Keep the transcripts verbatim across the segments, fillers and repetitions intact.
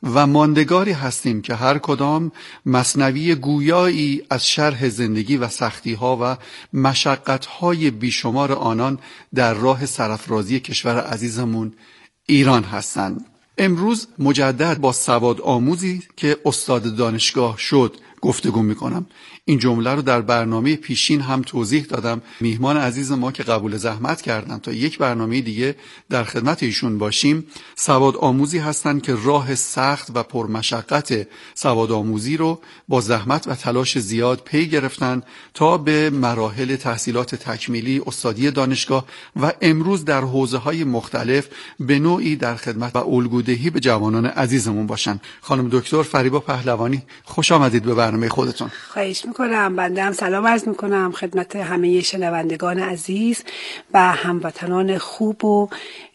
و ماندگاری هستیم که هر کدام مثنوی گویایی از شرح زندگی و سختی‌ها و مشقت‌های بیشمار آنان در راه سرافرازی کشور عزیزمون ایران هستند. امروز مجدد با سواد آموزی که استاد دانشگاه شد گفتگو میکنم. این جمله رو در برنامه پیشین هم توضیح دادم. میهمان عزیز ما که قبول زحمت کردن تا یک برنامه دیگه در خدمت ایشون باشیم، سواد آموزی هستن که راه سخت و پرمشقت سواد آموزی رو با زحمت و تلاش زیاد پی گرفتن تا به مراحل تحصیلات تکمیلی استادی دانشگاه و امروز در حوزه‌های مختلف به نوعی در خدمت و الگودهی به جوانان عزیزمون باشن. خانم دکتر فریبا پهلوانی، خوش آمدید به برنامه خودتون. خواهش میکنم. بنده هم سلام عرض میکنم خدمت همه شنوندگان عزیز و هموطنان خوب و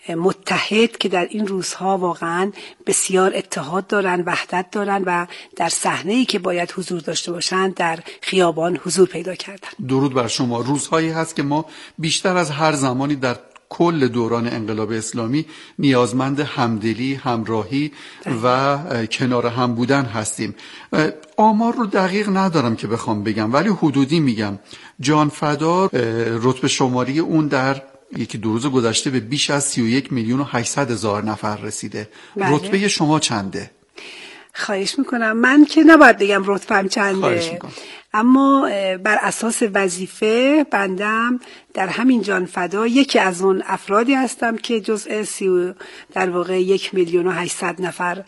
متحد که در این روزها واقعا بسیار اتحاد دارن، وحدت دارن و در صحنه‌ای که باید حضور داشته باشند در خیابان حضور پیدا کردن. درود بر شما. روزهایی هست که ما بیشتر از هر زمانی در کل دوران انقلاب اسلامی نیازمند همدلی، همراهی و کنار هم بودن هستیم. آمار رو دقیق ندارم که بخوام بگم، ولی حدودی میگم. جان فدا رتبه شماری اون در یکی دو روز گذشته به بیش از سی و یک میلیون و هشتصد هزار نفر رسیده. بله. رتبه شما چنده؟ خواهش میکنم. من که نباید بگم رتبه‌ام چنده، اما بر اساس وظیفه بندم در همین جان فدا یکی از اون افرادی هستم که جزء سی در واقع یک میلیون و هشتصد نفر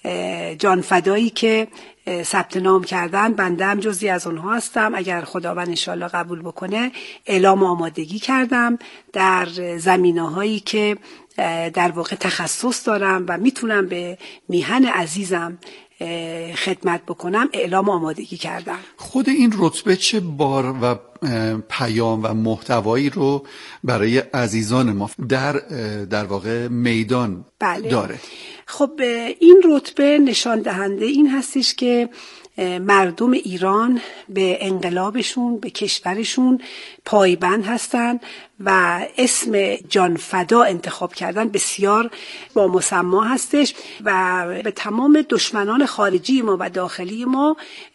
جان فدایی که ثبت نام کردن، بندم جزئی از اونها هستم. اگر خداوند انشالله قبول بکنه اعلام آمادگی کردم در زمینه‌هایی که در واقع تخصص دارم و میتونم به میهن عزیزم خدمت بکنم اعلام آمادگی کردم. خود این رتبه چه بار و پیام و محتوایی رو برای عزیزان ما در در واقع میدان بله. داره؟ خب این رتبه نشان دهنده این هستش که مردم ایران به انقلابشون، به کشورشون پایبند هستن و اسم جان فدا انتخاب کردن بسیار با مسما هستش و به تمام دشمنان خارجی ما و داخلی ما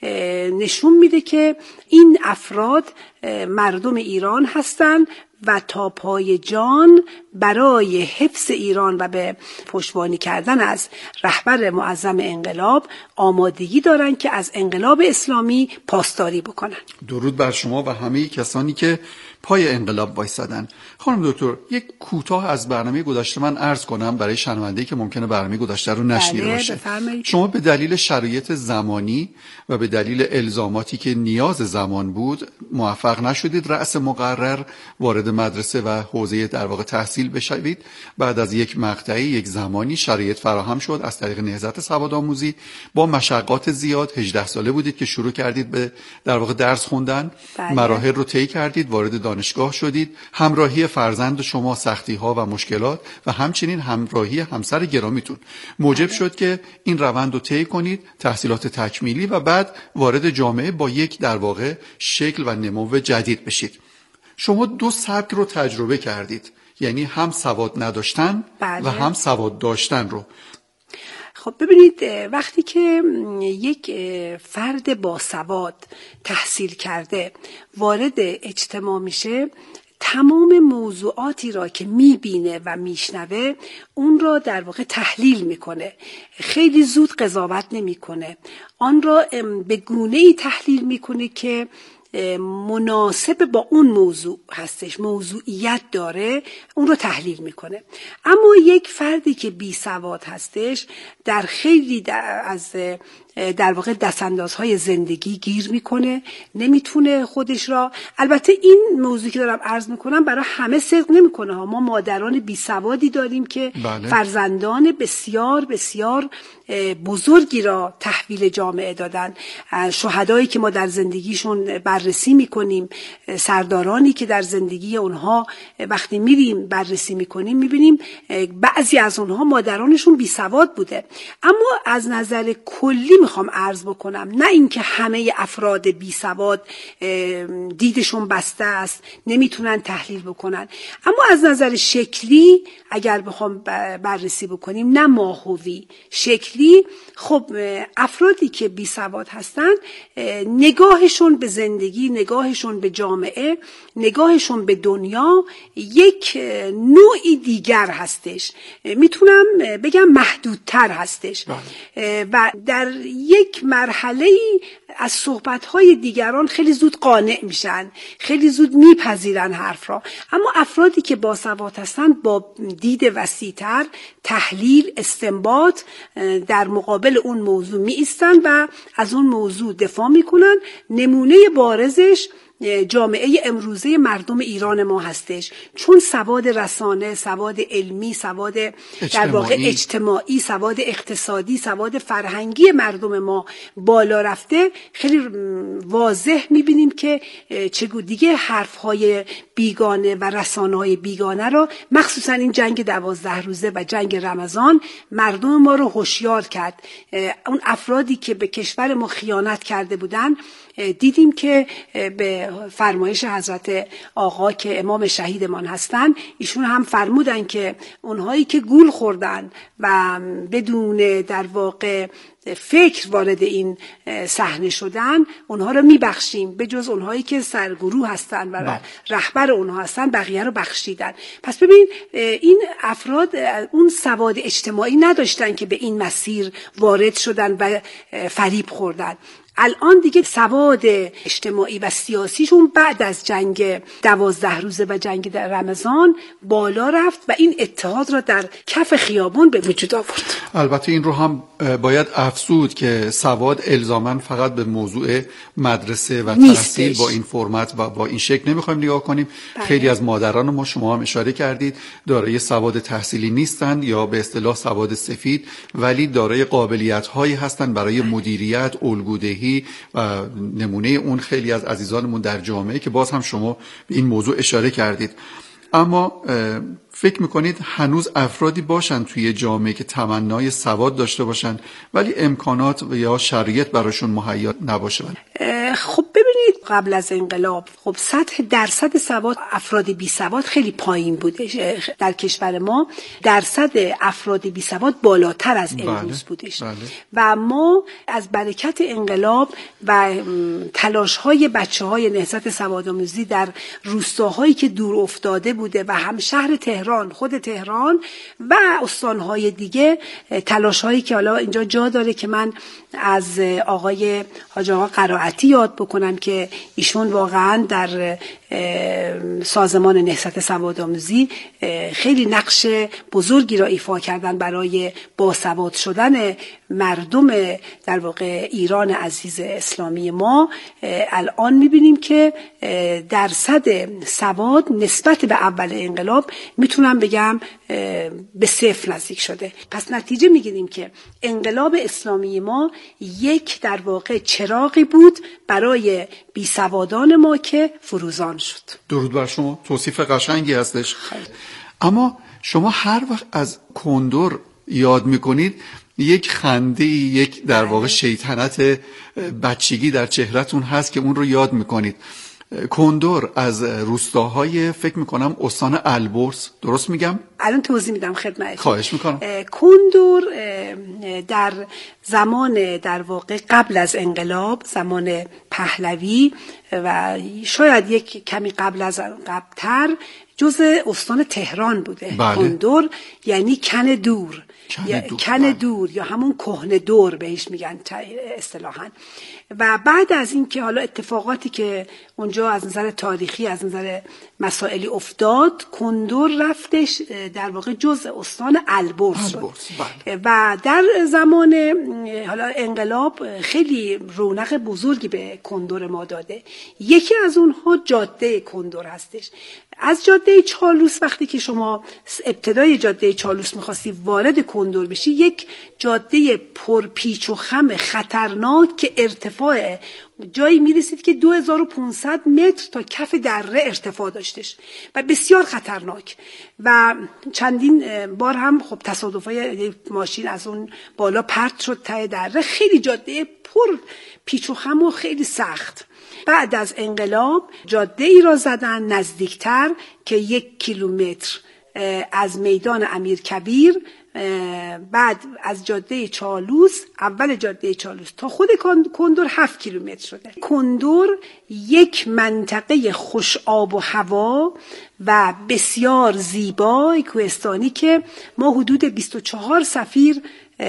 نشون میده که این افراد مردم ایران هستن و تا پای جان برای حفظ ایران و به پشتیبانی کردن از رهبر معظم انقلاب آمادگی دارن که از انقلاب اسلامی پاسداری بکنن. درود بر شما و همه کسانی که پای انقلاب وایسادن. خانم دکتر، یک کوتاه از برنامه گذشته من عرض کنم برای شنونده‌ای که ممکنه برنامه گذشته رو نشنیده باشه. شما به دلیل شرایط زمانی و به دلیل الزاماتی که نیاز زمان بود موفق نشدید رأس مقرر وارد مدرسه و حوزه در واقع تحصیل بشوید. بعد از یک مقطعی، یک زمانی شرایط فراهم شد از طریق نهضت سوادآموزی. با مشقات زیاد هجده ساله بودید که شروع کردید به در واقع درس خوندن. بله. مراحل رو طی کردید، وارد دانشگاه شدید. همراهی فرزند شما سختی‌ها و مشکلات و همچنین همراهی همسر گرامیتون موجب شد که این روند رو طی کنید، تحصیلات تکمیلی و بعد وارد جامعه با یک در واقع شکل و نمو جدید بشید. شما دو سبک رو تجربه کردید، یعنی هم سواد نداشتن بله. و هم سواد داشتن رو. خب ببینید، وقتی که یک فرد باسواد تحصیل کرده وارد اجتماع میشه، تمام موضوعاتی را که میبینه و میشنوه اون را در واقع تحلیل میکنه، خیلی زود قضاوت نمیکنه، آن را به گونه‌ای تحلیل میکنه که مناسب با اون موضوع هستش، موضوعیت داره، اون رو تحلیل میکنه. اما یک فردی که بی سواد هستش در خیلی در از در واقع دستاندازهای زندگی گیر میکنه، نمیتونه خودش را، البته این موضوعی که دارم عرض میکنم برای همه صدق نمیکنه ها، ما مادران بی سوادی داریم که بله. فرزندان بسیار بسیار بزرگی را تحویل جامعه دادن. شهدایی که ما در زندگیشون بر بررسی میکنیم سردارانی که در زندگی اونها وقتی میریم بررسی میکنیم میبینیم بعضی از اونها مادرانشون بی سواد بوده. اما از نظر کلی میخوام عرض بکنم، نه اینکه همه افراد بی سواد دیدشون بسته است نمیتونن تحلیل بکنن، اما از نظر شکلی اگر بخوام بررسی بکنیم، نه ماهوی، شکلی، خب افرادی که بی سواد هستن نگاهشون به زندگی، نگاهشون به جامعه، نگاهشون به دنیا یک نوعی دیگر هستش، میتونم بگم محدودتر هستش و در یک مرحله از صحبت‌های دیگران خیلی زود قانع میشن، خیلی زود میپذیرن حرف را. اما افرادی که باسواد هستن با دید وسیع‌تر، تحلیل، استنباط در مقابل اون موضوع می ایستن و از اون موضوع دفاع میکنن. نمونه بارزش جامعه امروزه مردم ایران ما هستش، چون سواد رسانه، سواد علمی، سواد در واقع اجتماعی، سواد اقتصادی، سواد فرهنگی مردم ما بالا رفته، خیلی واضح میبینیم که چگونه دیگه حرفهای بیگانه و رسانه‌های بیگانه را، مخصوصا این جنگ دوازده روزه و جنگ رمضان، مردم ما رو هوشیار کرد. اون افرادی که به کشور ما خیانت کرده بودن، دیدیم که به فرمایش حضرت آقا که امام شهیدمان هستن، ایشون هم فرمودن که اونهایی که گول خوردن و بدون در واقع فکر وارد این صحنه شدن، اونها رو میبخشیم، به جز اونهایی که سرگروه هستن و با. رهبر اونها هستن بقیه رو بخشیدن. پس ببین این افراد اون سواد اجتماعی نداشتن که به این مسیر وارد شدن و فریب خوردن. الان دیگه سواد اجتماعی و سیاسیشون بعد از جنگ دوازده روزه و جنگ در رمضان بالا رفت و این اتحاد را در کف خیابان به وجود آورد. البته این رو هم باید افزود که سواد الزاماً فقط به موضوع مدرسه و تحصیل با این فرمت و با این شکل نمیخوایم نگاه کنیم. بله. خیلی از مادران ما، شما هم اشاره کردید، دارای سواد تحصیلی نیستند یا به اصطلاح سواد سفید، ولی دارای قابلیت‌هایی هستند برای مدیریت، الگودهی و نمونه اون خیلی از عزیزانمون در جامعه که باز هم شما به این موضوع اشاره کردید. اما فکر میکنید هنوز افرادی باشن توی جامعه که تمنای سواد داشته باشن ولی امکانات یا شرایط براشون مهیا نباشه؟ خب ببینید، قبل از انقلاب خب سطح درصد سواد افراد بی سواد خیلی پایین بودش در کشور ما. درصد افراد بی سواد بالاتر از امروز بودش. بله. و ما از برکت انقلاب و تلاش‌های بچه‌های نهضت سوادآموزی در روستاهایی که دور افتاده بوده و هم شهر تهران، خود تهران و استان‌های دیگه، تلاش‌هایی که حالا اینجا جا داره که من از آقای حاج آقا قرائتی یاد بکنم که ایشون واقعا در سازمان نهضت سوادآموزی خیلی نقش بزرگی را ایفا کردن برای باسواد شدن مردم در واقع ایران عزیز اسلامی ما. الان میبینیم که درصد سواد نسبت به اول انقلاب میتونم بگم به صفر نزدیک شده. پس نتیجه میگیریم که انقلاب اسلامی ما یک در واقع چراغی بود برای بیسوادان ما که فروزان شد. درود بر شما، توصیف قشنگی هستش. خیلی. اما شما هر وقت از کندور یاد میکنید یک خنده، یک در واقع شیطنت بچگی در چهرهتون هست که اون رو یاد میکنید. کندور از روستاهای فکر میکنم استان البرز، درست میگم؟ الان توضیح میدم خدمتتون. خواهش میکنم. کندور در زمان در واقع قبل از انقلاب، زمان پهلوی و شاید یک کمی قبل از قبلتر، جزء استان تهران بوده. بله. کندور یعنی کن دور، کن دور, کن دور یا همون کهنه دور بهش میگن اصطلاحاً. و بعد از این که حالا اتفاقاتی که اونجا از نظر تاریخی، از نظر مسائلی افتاد، کندور رفتش در واقع جزء استان البرز شد. بله. و در زمان حالا انقلاب خیلی رونق بزرگی به کندور ما داده. یکی از اونها جاده کندور هستش. از جاده چالوس وقتی که شما ابتدای جاده چالوس میخواستی وارد کندور بشی، یک جاده پرپیچ و خم خطرناک که ارتفاع جایی میرسید که دو هزار و پانصد متر تا کف دره ارتفاع داشتش و بسیار خطرناک و چندین بار هم خب تصادفای ماشین از اون بالا پرت شد ته دره. خیلی جاده پر پیچ و خم و خیلی سخت. بعد از انقلاب جاده ای را زدن نزدیکتر که یک کیلومتر از میدان امیرکبیر، بعد از جاده چالوس، اول جاده چالوس تا خود کندور هفت کیلومتر شده. کندور یک منطقه خوش آب و هوا و بسیار زیبا کوهستانی که ما حدود بیست و چهار سفیر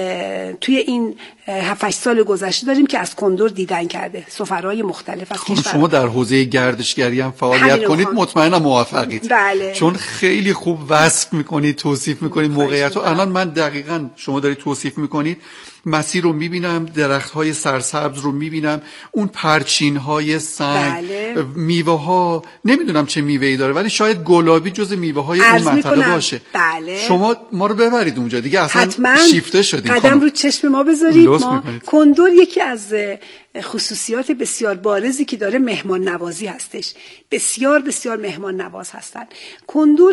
توی این هفت هشت سال گذشته داریم که از کندور دیدن کرده، سفرهای مختلف از کشور. شما در حوزه گردشگری هم فعالیت کنید، مطمئنم موفقید. بله. چون خیلی خوب وصف میکنید، توصیف میکنید موقعیت رو. الان من دقیقاً شما دارید توصیف میکنید، مسیر رو میبینم، درختهای سرسبز رو میبینم، اون پرچینهای سنگ، بله. میوه ها، نمیدونم چه میوه‌ای داره ولی شاید گلابی جز میوه های اون منطقه میکنم. باشه. بله. شما ما رو ببرید اونجا دیگه، اصلا حتما شیفته شدیم. قدم خانم. رو چشم ما بذارید. ما کندور یکی از خصوصیات بسیار بارزی که داره مهمان نوازی هستش. بسیار بسیار مهمان نواز هستن. کندور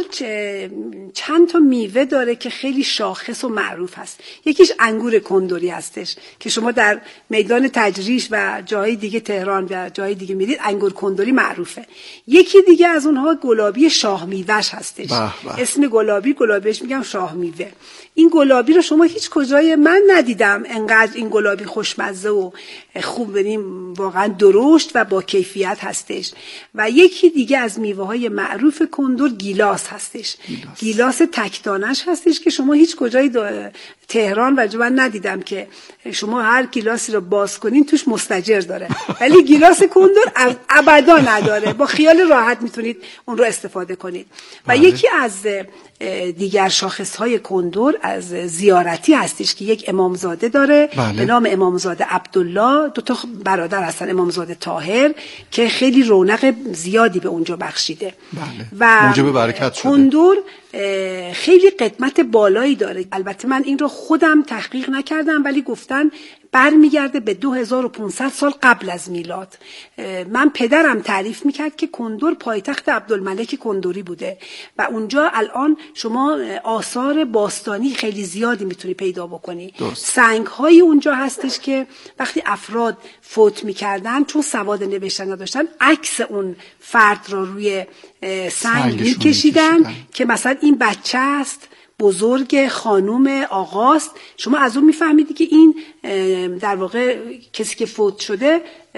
چند تا میوه داره که خیلی شاخص و معروف هست. یکیش انگور کندوری هستش که شما در میدان تجریش و جای دیگه تهران و جای دیگه میرید انگور کندوری معروفه. یکی دیگه از اونها گلابی شاه میوهش هستش. بح بح. اسم گلابی گلابیش میگم شاه میوه. این گلابی رو شما هیچ کجای من ندیدم انقدر این گلابی خوشمزه و خوب، بریم واقعا درشت و با کیفیت هستش. و یکی دیگه از میوه های معروف کندور گیلاس هستش. گیلاس, گیلاس تکدانش هستش که شما هیچ کجای تهران و من ندیدم که شما هر گیلاسی رو باز کنین توش مستجر داره، ولی گیلاس کندور ابدا نداره. با خیال راحت میتونید اون رو استفاده کنید. و بله. یکی از دیگر شاخصهای کندور از زیارتی هستش که یک امامزاده داره بله. به نام امامزاده عبدالله، دو تا برادر هستن، امامزاده طاهر، که خیلی رونق زیادی به اونجا بخشیده بله. و موجب برکت شده. کندور خیلی قدمت بالایی داره. البته من این رو خودم تحقیق نکردم ولی گفتن برمیگرده به دو هزار و پانصد سال قبل از میلاد. من پدرم تعریف میکرد که کندور پایتخت عبدالملک کندوری بوده و اونجا الان شما آثار باستانی خیلی زیادی میتونی پیدا بکنی. سنگ های اونجا هستش که وقتی افراد فوت میکردن چون سواد نوشتن نداشتن عکس اون فرد را روی سنگ میکشیدن که مثلا این بچه است، بزرگ، خانوم، آقاست. شما از اون میفهمیدی که این در واقع کسی که فوت شده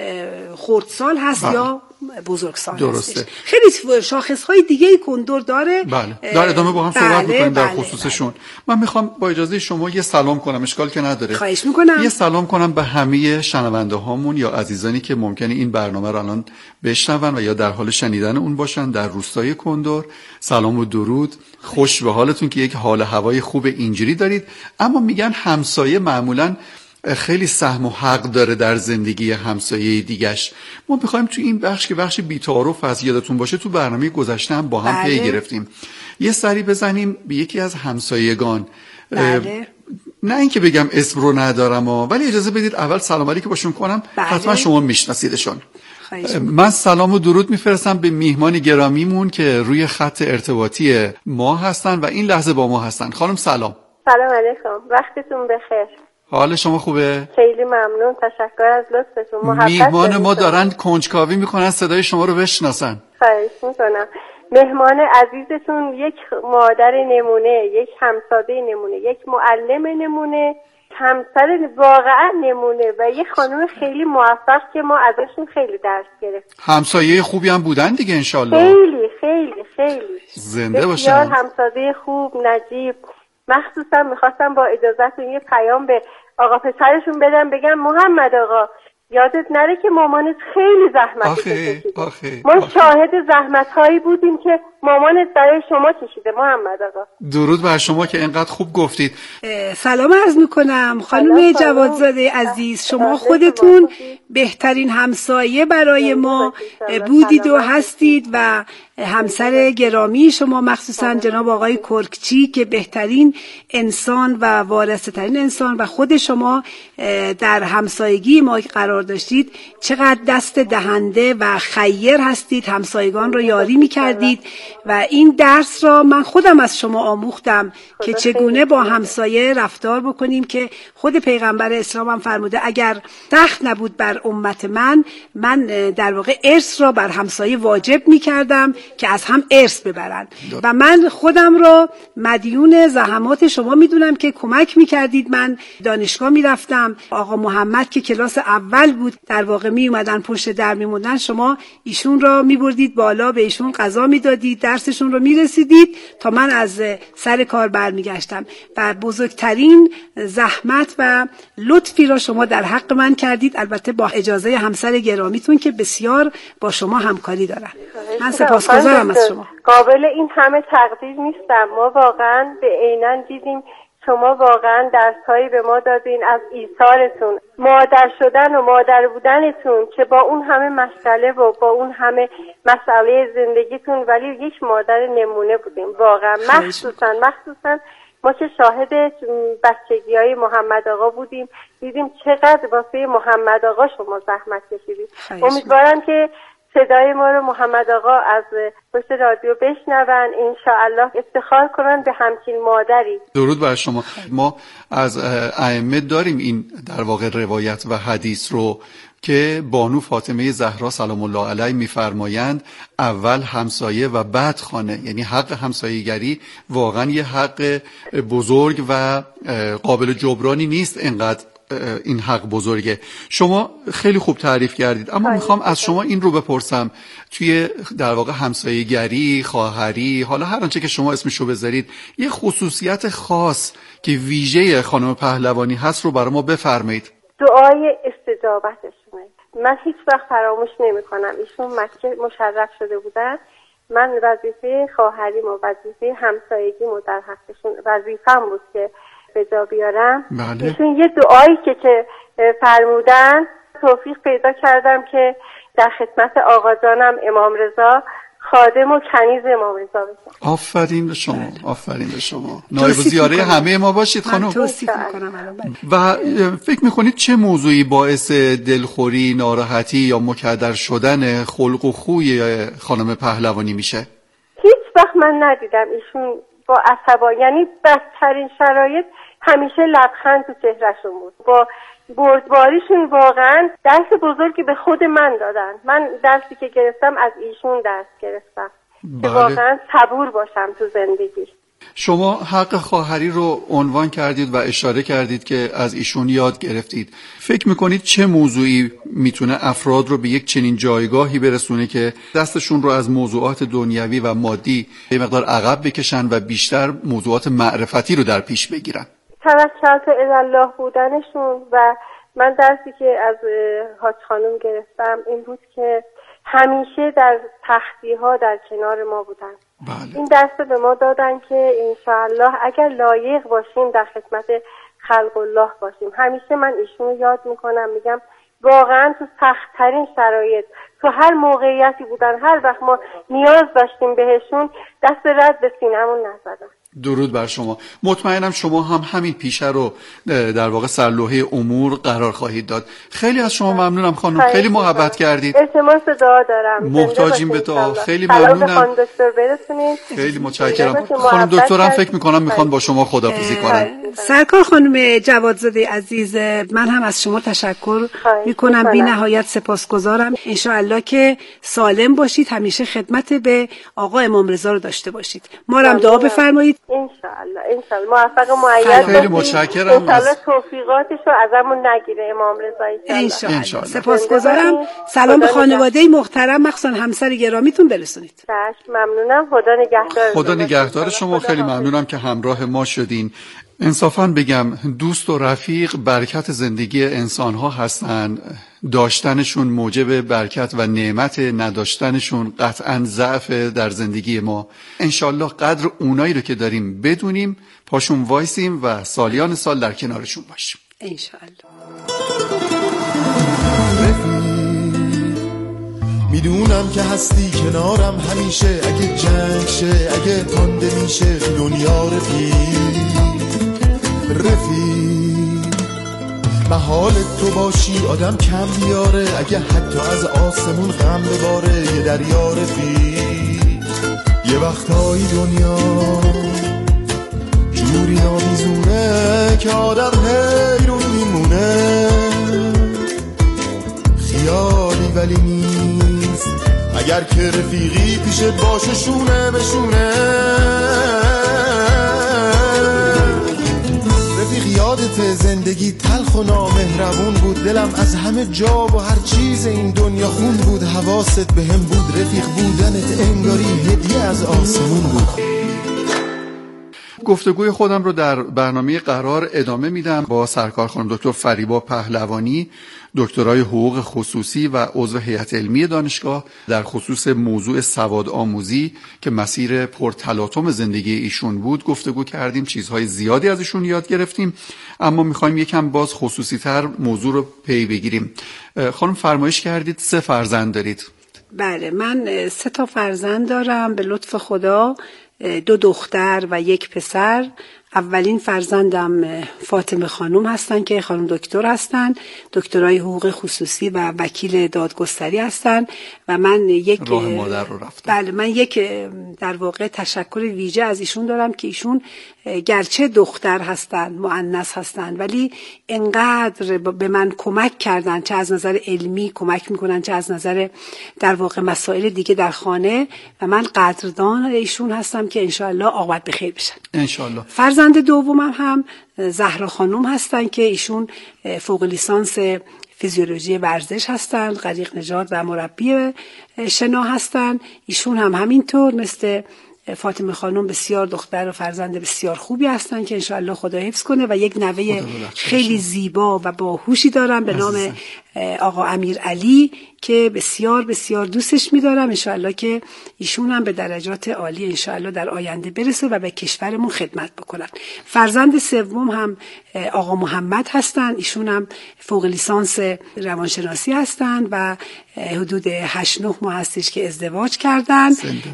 خردسال هست بله. یا بزرگسال درسته. هستش. خیلی شاخصهای دیگه کندور داره. بله. در ادامه با هم بله. صحبت میکنیم در بله. خصوصشون. بله. من میخوام با اجازه شما یه سلام کنم، اشکال که نداره. خواهش میکنم. یه سلام کنم به همه شنونده هامون یا عزیزانی که ممکنه این برنامه رو الان بشنون و یا در حال شنیدن اون باشن در روستای کندور. سلام و درود. خوش به حالتون که یک حال هوای خوب اینجوری دارید. اما میگن همسایه معمولاً خیلی سهم و حق داره در زندگی همسایه دیگش. ما میخوایم تو این بخش که بخش بی‌تعارف از یادتون باشه تو برنامه گذشته هم با هم پی گرفتیم یه سری بزنیم به یکی از همسایگان. بله. نه اینکه بگم اسم رو ندارم ها، ولی اجازه بدید اول سلام علیکم باشون کنم. بله. حتما شما میشناسیدشون. من سلام و درود میفرستم به میهمان گرامیمون که روی خط ارتباطی ما هستن و این لحظه با ما هستن. خانم سلام. سلام علیکم، وقتتون بخیر. حال شما خوبه؟ خیلی ممنون، تشکر از لطفتون. میهمان ما دارن کنجکاوی میکنن صدای شما رو بشناسن. خواهش میکنم. مهمان عزیزتون یک مادر نمونه، یک همساده نمونه، یک معلم نمونه، همسر واقعا نمونه و یک خانم خیلی موفق که ما ازشون خیلی درس گرفتیم. همسایه خوبی هم بودن دیگه انشالله. خیلی خیلی خیلی زنده باشن. بسیار همساده خوب، نجیب. مخصوصا میخواستم با اجازهتون یه پیام به آقا پسرشون بدم، بگم محمد آقا یادت نره که مامانت خیلی زحمت کشیده. آخه ما آخه. شاهد زحمت هایی بودیم که مامانت برای شما کشیده. محمد آقا درود بر شما که اینقدر خوب گفتید. سلام عرض میکنم خانم جوادزاده عزیز، شما خودتون بهترین همسایه برای ما بودید و هستید و همسر گرامی شما مخصوصا جناب آقای کرکچی که بهترین انسان و وارثه ترین انسان و خود شما در همسایگی ما قرار داشتید، چقدر دست دهنده و خیر هستید، همسایگان رو یاری میکردید و این درس را من خودم از شما آموختم که چگونه با همسایه رفتار بکنیم که خود پیغمبر اسلام هم فرموده اگر سخت نبود بر امت من من در واقع ارث را بر همسایه واجب میکردم که از هم ارث ببرن و من خودم را مدیون زحمات شما میدونم که کمک میکردید. من دانشگاه میرفتم، آقا محمد که کلاس اول بود در واقع میومدن پشت در میموندن، شما ایشون را میبردید بالا، به ایشون غذا میدادید، درسشون رو میرسیدید تا من از سر کار برمیگشتم و بزرگترین زحمت و لطفی را شما در حق من کردید، البته با اجازه همسر گرامیتون که بسیار با شما همکاری دارن. من سپاسگزارم از شما. قابل این همه تقدیر نیستم. ما واقعا به عیناً دیدیم شما واقعا درس‌هایی به ما دادین از ایثارتون، مادر شدن و مادر بودنتون که با اون همه مسئله و با اون همه مسئله زندگیتون ولی یک مادر نمونه بودیم واقعا. مخصوصا مخصوصا ما که شاهد بچگی‌های محمد آقا بودیم، دیدیم چقدر واسه محمد آقا شما زحمت کشیدید. امیدوارم که صدای ما رو محمد آقا از پشت رادیو بشنون، انشاءالله افتخار کنن به همچین مادری. درود بر شما. ما از ائمه داریم این در واقع روایت و حدیث رو که بانو فاطمه زهرا سلام الله علیها میفرمایند اول همسایه و بعد خانه، یعنی حق همسایه‌گری واقعا یه حق بزرگ و قابل جبرانی نیست، اینقدر این حق بزرگه. شما خیلی خوب تعریف کردید، اما میخوام از شما این رو بپرسم، توی در واقع همسایه‌گری، خواهری، حالا هر آنچه که شما اسمشو بذارید، یه خصوصیت خاص که ویژه خانم پهلوانی هست رو برای ما بفرمایید. دعای استجابتشونه من هیچ وقت فراموش نمی کنم. ایشون مکه مشرف شده بودن، من وظیفه خواهریم و وظیفه همسایگیمو در حقشون وظیفه‌م بود که به جا بیارم. بله. ایشون یه دعایی که که فرمودن توفیق پیدا کردم که در خدمت آقا جانم امام رضا خادم و کنیز امام رضا بشم. آفرین به شما، آفرین به شما. نایب الزیاره همه ما باشید خانم. توصیف میکنم. و فکر میکنید چه موضوعی باعث دلخوری، ناراحتی یا مکدر شدن خلق و خوی خانم پهلوانی میشه؟ هیچ وقت من ندیدم ایشون با عصبانی، یعنی بدترین شرایط همیشه لبخند تو چهرهشون بود. با بردباریشون واقعا درس بزرگی به خود من دادن. من درسی که گرفتم از ایشون درس گرفتم. بله. که واقعا صبور باشم تو زندگی. شما حق خواهری رو عنوان کردید و اشاره کردید که از ایشون یاد گرفتید. فکر میکنید چه موضوعی میتونه افراد رو به یک چنین جایگاهی برسونه که دستشون رو از موضوعات دنیوی و مادی به مقدار عقب بکشن و بیشتر موضوعات معرفتی رو در پیش بگیرن؟ توکل الله بودنشون. و من درسی که از حاج خانم گرفتم این بود که همیشه در تختی ها در کنار ما بودن. بله. این درس به ما دادن که انشاءالله اگر لایق باشیم در خدمت خلق الله باشیم. همیشه من ایشونو یاد میکنم، میگم واقعا تو سخت‌ترین شرایط، تو هر موقعیتی بودن، هر وقت ما نیاز داشتیم بهشون، دست رد به سینمون نزدن. درود بر شما. مطمئنم شما هم همین پیشه رو در واقع سرلوحه امور قرار خواهید داد. خیلی از شما ممنونم خانم، خیلی محبت کردید. التماس دعا دارم. محتاجیم به دعا. خیلی ممنونم. خانم دکتر برسونید. خیلی متشکرم. خانم دکترم فکر می‌کنم میخوان با شما خداحافظی کنن. سرکار خانم جوادزاده عزیز، من هم از شما تشکر میکنم، بی نهایت سپاسگزارم. انشاءالله که سالم باشید، همیشه خدمت به آقا امام رضا رو داشته باشید. ما رو هم دعا بفرمایید. انشاءالله انشاءالله موفق و مؤید باشید. خیلی متشکرم. انشاءالله توفیقاتش رو ازمون نگیره امام رضا انشاءالله. انشاءالله. سپاسگزارم. سلام به خانواده محترم مخصوصا همسر گرامیتون برسونید. چشم، ممنونم. خدا نگهدار. خدا نگهدار شما. خیلی ممنونم که همراه ما شدین. انصافاً بگم دوست و رفیق برکت زندگی انسان‌ها هستن. داشتنشون موجب برکت و نعمت، نداشتنشون قطعاً ضعف در زندگی ما. انشالله قدر اونایی رو که داریم بدونیم، پاشون وایسیم و سالیان سال در کنارشون باشیم انشالله. میدونم که هستی کنارم همیشه، اگه جنگ شه اگه تنده میشه دنیا رفیق رفیق محال تو باشی آدم کم بیاره، اگه حتی از آسمون غم بباره یه دریا رفیق. یه وقتایی دنیا جوری نامیزونه که آدم حیرون میمونه، خیالی ولی نیست اگر که رفیقی پیشت باشه شونه بشونه. رفیق یادت زندگی تلخ و نامهربون بود، دلم از همه جا و هر چیز این دنیا خون بود، حواست به هم بود، رفیق بودنت انگاری هدیه از آسمون بود. گفتگوی خودم رو در برنامه قرار ادامه میدم با سرکار خانم دکتر فریبا پهلوانی، دکترای حقوق خصوصی و عضو هیئت علمی دانشگاه، در خصوص موضوع سواد آموزی که مسیر پرتلاطم زندگی ایشون بود گفتگو کردیم، چیزهای زیادی از ایشون یاد گرفتیم، اما میخوایم یکم باز خصوصی تر موضوع رو پی بگیریم. خانم فرمایش کردید سه فرزند دارید. بله، من سه تا فرزند دارم به لطف خدا، دو دختر و یک پسر. اولین فرزندم فاطمه خانم هستن که خانم دکتر هستن، دکترای حقوق خصوصی و وکیل دادگستری هستن و من یک راه مادر رو رفتم. بله، من یک در واقع تشکر ویژه از ایشون دارم که ایشون گرچه دختر هستن، مؤنث هستن، ولی انقدر به من کمک کردن، چه از نظر علمی کمک میکنن چه از نظر در واقع مسائل دیگه در خانه، و من قدردان ایشون هستم که انشاءالله عاقبت به خیر بشن انشاءالله. فرزند دومم هم زهرا خانم هستن که ایشون فوق لیسانس فیزیولوژی ورزش هستن، غریق نژاد و مربی شنا هستن. ایشون هم همینطور مثل فاطمه خانم بسیار دختر و فرزند بسیار خوبی هستن که انشاءالله خدا حفظ کنه، و یک نوه خیلی زیبا و باهوشی دارم به نام آقا امیر علی که بسیار بسیار دوستش می‌دارم. انشاءالله که ایشون هم به درجات عالی انشاءالله در آینده برسه و به کشورمون خدمت بکنن. فرزند سوم هم آقا محمد هستن، ایشون هم فوق لیسانس روانشناسی هستن و حدود هشت نه ماه هستش که ازدواج کردن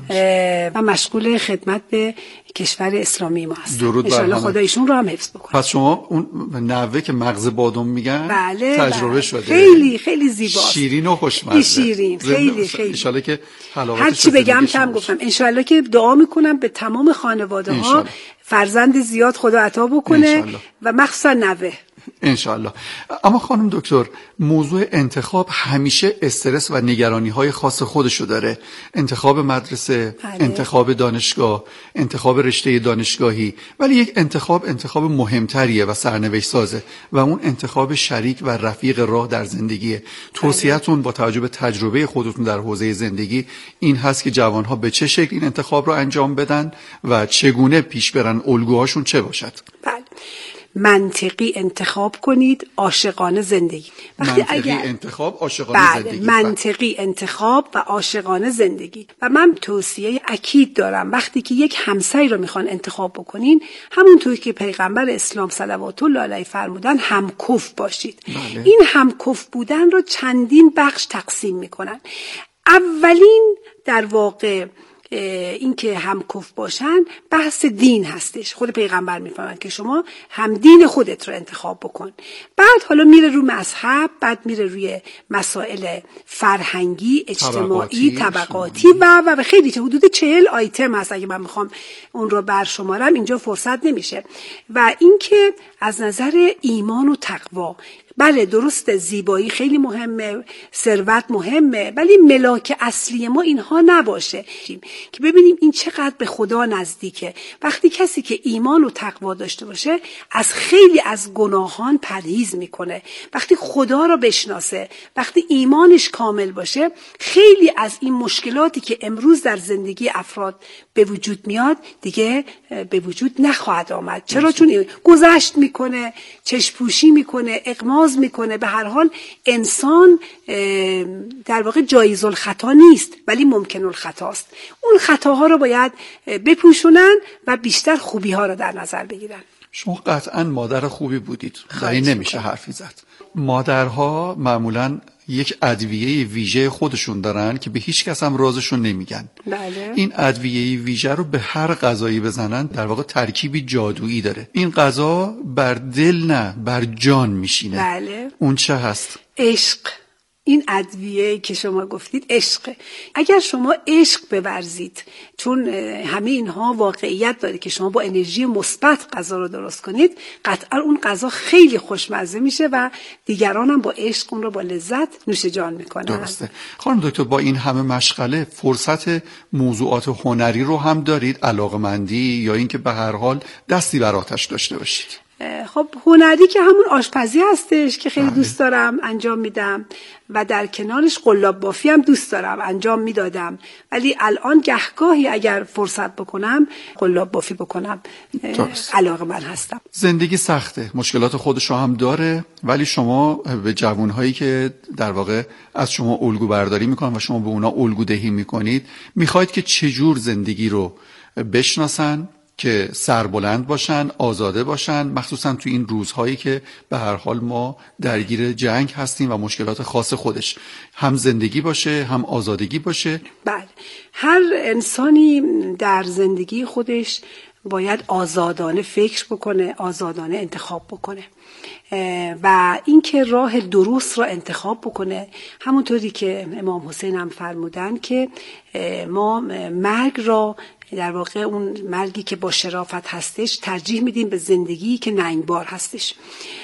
و مشغول خدمت به کشور اسلامی ما هستن. انشاءالله خدا ایشون رو هم حفظ بکنه. پس شما اون نوه که مغز بادم میگن بله تجربه بله. شده، خیلی خیلی زیباست، شیرین و خوشمزه، شیرین خیلی خیلی. انشالله که حلاوتش هر چی بگم کم گفتم. انشالله که دعا میکنم به تمام خانواده ها فرزند زیاد خدا عطا بکنه انشالله. و مخصوصا نوه انشالله. اما خانم دکتر، موضوع انتخاب همیشه استرس و نگرانی های خاص خودشو داره. انتخاب مدرسه، بله. انتخاب دانشگاه، انتخاب رشته دانشگاهی، ولی یک انتخاب انتخاب مهمتریه و سرنوشت سازه و اون انتخاب شریک و رفیق راه در زندگیه. توصیه‌تون با توجه به تجربه خودتون در حوزه زندگی این هست که جوانها به چه شکل این انتخاب رو انجام بدن و چگونه پیش برن، الگوهاشون چه باشد؟ بله. منطقی انتخاب کنید، عاشقانه زندگی. منطقی اگر... انتخاب، عاشقانه بله، زندگی. منطقی انتخاب و عاشقانه زندگی. و من توصیه اکید دارم وقتی که یک همسری رو میخوان انتخاب بکنین، همونطور که پیغمبر اسلام صلوات الله علیه فرمودن همکف باشید. بله. این همکف بودن رو چندین بخش تقسیم میکنن. اولین در واقع این که همکف باشن بحث دین هستش. خود پیغمبر میفرمایند که شما هم دین خودت رو انتخاب بکن. بعد حالا میره رو مذهب، بعد میره روی مسائل فرهنگی، اجتماعی، طبقاتی, طبقاتی و و خیلی حدود چهل آیتم هست. اگه من میخوام اون رو برشمارم اینجا فرصت نمیشه. و اینکه از نظر ایمان و تقوا، بله درست زیبایی خیلی مهمه، ثروت مهمه، ولی ملاک اصلی ما اینها نباشه. که ببینیم این چقدر به خدا نزدیکه. وقتی کسی که ایمان و تقوا داشته باشه از خیلی از گناهان پرهیز میکنه، وقتی خدا را بشناسه، وقتی ایمانش کامل باشه، خیلی از این مشکلاتی که امروز در زندگی افراد به وجود میاد دیگه به وجود نخواهد آمد. چرا؟ چون گذشت میکنه، چشم‌پوشی میکنه، اغماض میکنه. به هر حال انسان در واقع جایز الخطا نیست ولی ممکن الخطاست. اون خطاها رو باید بپوشونن و بیشتر خوبی ها رو در نظر بگیرن. شما قطعا مادر خوبی بودید، در این نمیشه حرفی زد. مادرها معمولاً یک ادویه ویژه خودشون دارن که به هیچ کس هم رازشون نمیگن. بله. این ادویه ویژه رو به هر غذایی بزنن در واقع ترکیبی جادویی داره. این غذا بر دل نه بر جان میشینه. بله. اون چه هست؟ عشق. این ادویه که شما گفتید عشق. اگر شما عشق بورزید، چون همه اینها واقعیت داره که شما با انرژی مثبت غذا رو درست کنید، قطعا اون غذا خیلی خوشمزه میشه و دیگران هم با عشق اون رو با لذت نوش جان میکنن. درسته. خانم دکتر، با این همه مشغله فرصت موضوعات هنری رو هم دارید، علاقمندی یا اینکه به هر حال دستی بر آتش داشته باشید؟ خب هنری که همون آشپزی هستش که خیلی دوست دارم انجام میدم و در کنارش قلاب بافی هم دوست دارم انجام میدادم، ولی الان گهگاهی اگر فرصت بکنم قلاب بافی بکنم. علاقه من هستم. زندگی سخته، مشکلات خودش رو هم داره، ولی شما به جوانهایی که در واقع از شما الگو برداری میکنن و شما به اونا الگو دهی میکنید میخواید که چجور زندگی رو بشناسن که سربلند باشن، آزاده باشن، مخصوصا تو این روزهایی که به هر حال ما درگیر جنگ هستیم و مشکلات خاص خودش، هم زندگی باشه هم آزادگی باشه. بله، هر انسانی در زندگی خودش باید آزادانه فکر بکنه، آزادانه انتخاب بکنه و اینکه راه درست را انتخاب بکنه. همونطوری که امام حسین هم فرمودن که ما مرگ را، در واقع اون مرگی که با شرافت هستش، ترجیح میدیم به زندگی که ننگبار هستش.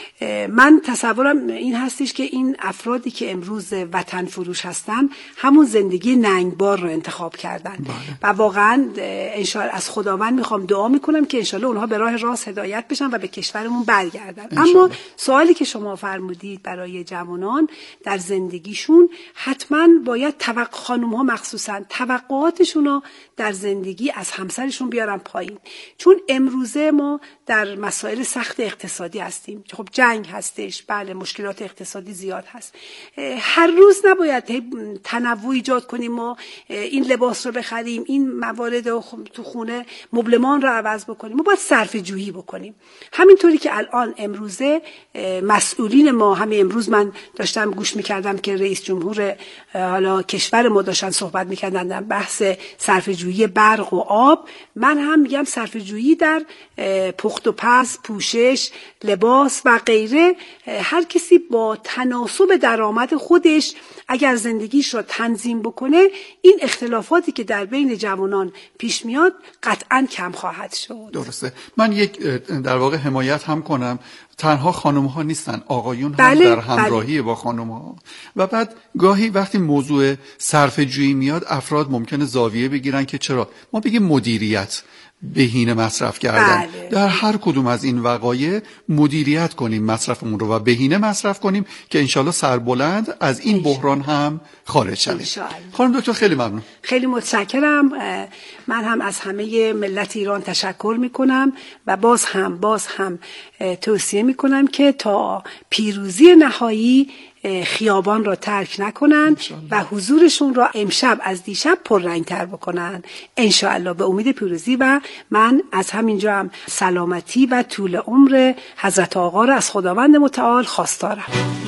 من تصورم این هستش که این افرادی که امروز وطن فروش هستن همون زندگی ننگبار رو انتخاب کردن. بله. و واقعا انشاءالله از خداوند میخوام دعا میکنم که انشاءالله اونها به راه راست هدایت بشن و به کشورمون برگردن. اما سوالی که شما فرمودید برای جوانان در زندگیشون، حتما باید توقع خانم ها مخصوصا توقعاتشون رو در زندگی از همسرشون بیارن پایین، چون امروزه ما در مسائل سخت اقتصادی هستیم. خب جنگ هستش، بله مشکلات اقتصادی زیاد هست. هر روز نباید تنوع ایجاد کنیم، ما این لباس رو بخریم، این موارد رو تو خونه مبلمان رو عوض بکنیم. ما باید صرفه جویی بکنیم. همینطوری که الان امروزه مسئولین ما، همین امروز من داشتم گوش میکردم که رئیس جمهور حالا کشور ما داشتن صحبت میکردن در بحث صرفه جویی برق و آب. من هم میگم صرفه جویی در پخت و پز، پوشش، لباس و غیره. هر کسی با تناسب درآمد خودش اگر زندگیش رو تنظیم بکنه، این اختلافاتی که در بین جوانان پیش میاد قطعاً کم خواهد شد. درسته. من یک در واقع حمایت هم کنم، تنها خانم ها نیستن، آقایون هم بله، در همراهی بله. با خانم ها. و بعد گاهی وقتی موضوع صرفه جویی میاد، افراد ممکنه زاویه بگیرن که چرا ما بگیم مدیریت، بهینه مصرف کردن. بله. در هر کدوم از این وقایع مدیریت کنیم مصرفمون رو و بهینه مصرف کنیم که انشالله سربلند از این بحران هم خارج شویم. خانم دکتر خیلی ممنون. خیلی متشکرم. من هم از همه ملت ایران تشکر میکنم و باز هم باز هم توصیه میکنم که تا پیروزی نهایی خیابان را ترک نکنن و حضورشون را امشب از دیشب پررنگتر بکنن انشاءالله، به امید پیروزی. و من از همینجا هم سلامتی و طول عمر حضرت آقا را از خداوند متعال خواستارم.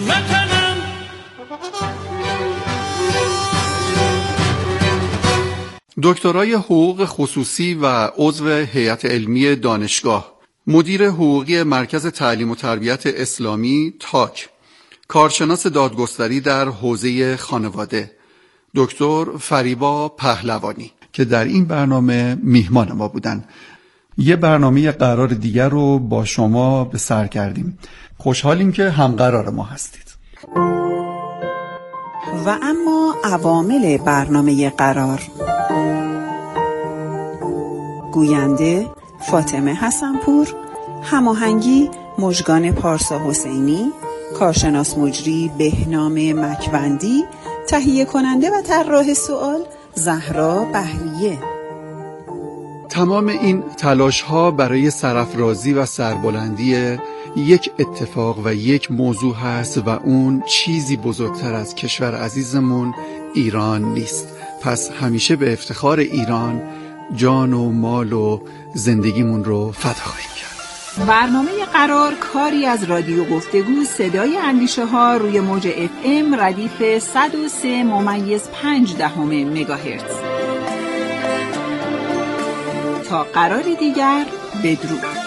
دکترای حقوق خصوصی و عضو هیئت علمی دانشگاه، مدیر حقوقی مرکز تعلیم و تربیت اسلامی تاک، کارشناس دادگستری در حوزه خانواده، دکتر فریبا پهلوانی که در این برنامه میهمان ما بودن. یه برنامه قرار دیگر رو با شما به سر کردیم. خوشحالیم که همقرار ما هستید. و اما عوامل برنامه قرار. گوینده فاطمه حسنپور، هماهنگی مژگان پارسا حسینی، کارشناس مجری بهنام مکوندی، تهیه کننده و طراح سوال زهرا بهریه. تمام این تلاش ها برای سرافرازی و سربلندی یک اتفاق و یک موضوع هست و اون چیزی بزرگتر از کشور عزیزمون ایران نیست. پس همیشه به افتخار ایران جان و مال و زندگیمون رو فدا خواهیم کرد. برنامه قرار کاری از رادیو گفتگو صدای اندیشه ها روی موج اف ام ردیف صد و سه ممیز پنج دهم مگاهرتز. تا قراری دیگر، بدرود.